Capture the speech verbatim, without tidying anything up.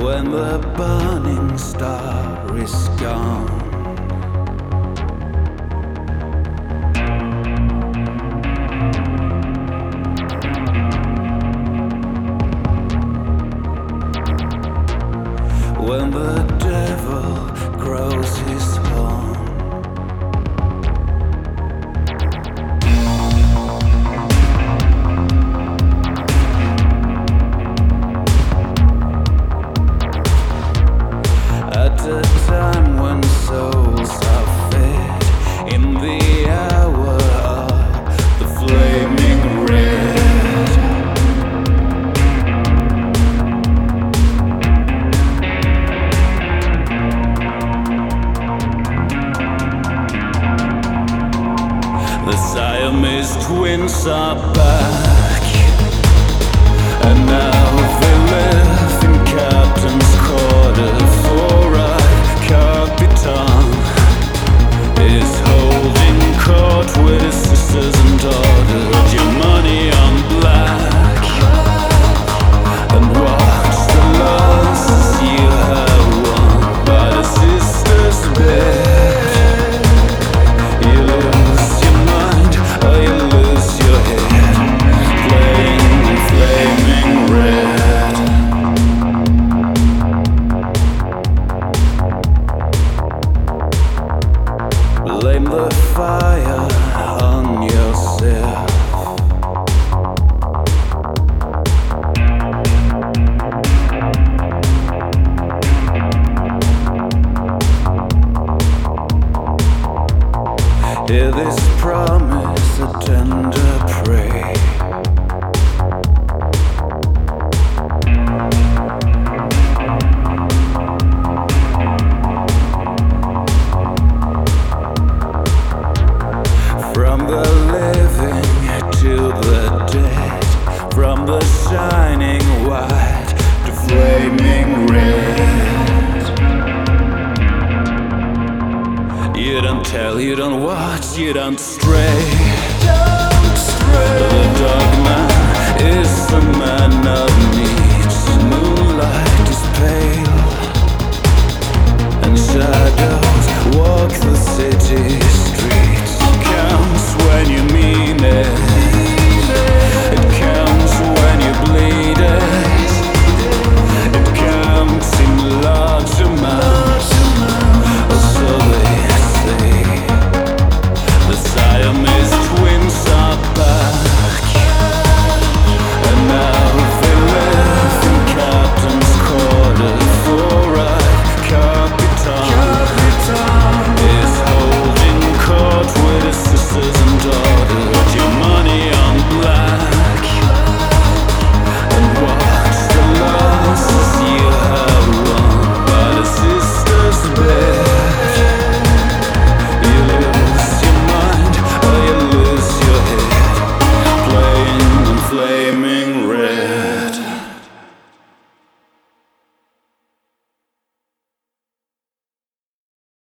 when the burning star is gone. When the devil grows his horn. At a time when souls are fed, in the hour of the flaming red. The Siamese twins are back, and now they live in captain's quarters. For a capitan is holding court with his sisters and daughters. Your money on black, and watch the losses you have won by the sisters' bed. Blame the fire on yourself. Hear this promise, a tender prayer. From the living to the dead, from the shining white to flaming red. You don't tell, you don't watch, you don't stray. Don't stray. The dogma is the man.